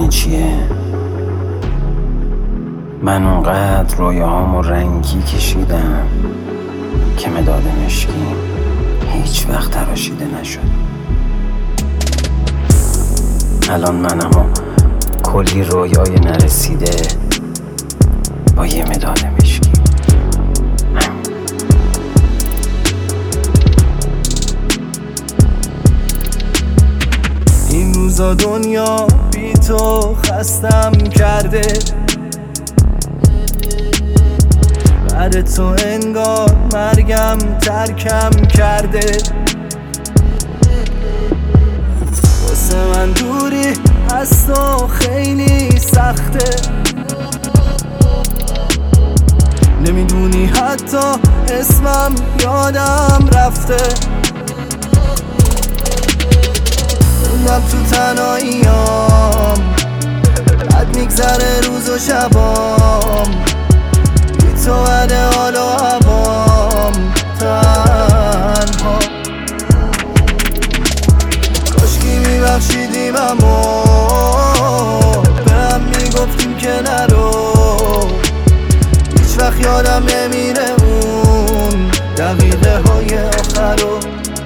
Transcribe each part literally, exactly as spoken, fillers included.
چیه؟ من اونقدر رویاهامو رنگی کشیدم که مداد مشکی هیچ وقت تراشیده نشد. الان منم و کلی رویای نرسیده با یه مداد مشکی. این روزا دنیا بی تو خستم کرده، بعد تو انگار مرگم ترکم کرده. واسه من دوری از تو خیلی سخته، نمیدونی حتی اسمم یادم رفته. موندم تو تنهاییام، بد میگذره روز و شبام، بی تو بده حال و هوام تنها. کاشکی میبخشیدیم اما به هم میگفتیم که نرو. هیچ وقت یادم نمیره اون دقیقه های آخرو.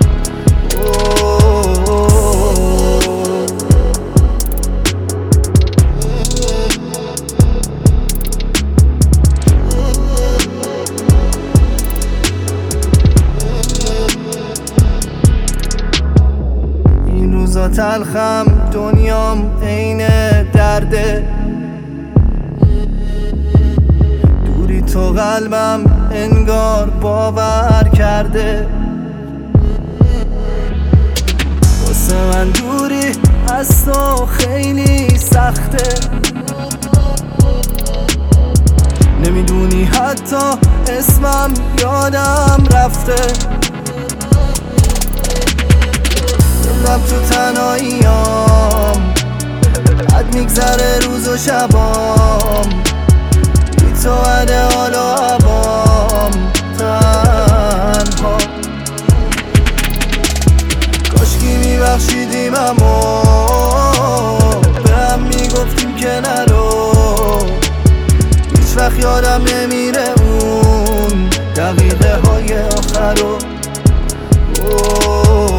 روزا تلخم دنیام عین درده، دوری تو قلبم انگار باور کرده. واسه من دوری از تو خیلی سخته، نمیدونی حتی اسمم یادم رفته. موندم تو تنهاییام، بد میگذره روز و شبام، بی تو بده حال و هوام تنها. کاشکی میبخشیدیم اما به هم میگفتیم که نرو. هیچ وقت یادم نمیره اون دقیقه های آخرو.